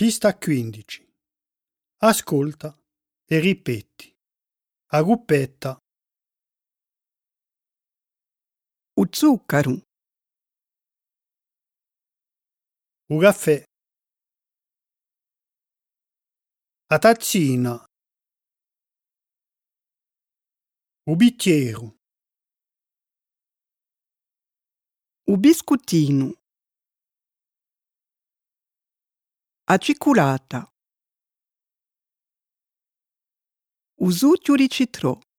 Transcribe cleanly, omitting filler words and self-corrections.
Pista 15. Ascolta e ripeti. A gruppetta. O zucchero, O caffè. A tazzina. O bicchiere. o biscottino, a cioccolata, o succo di citro,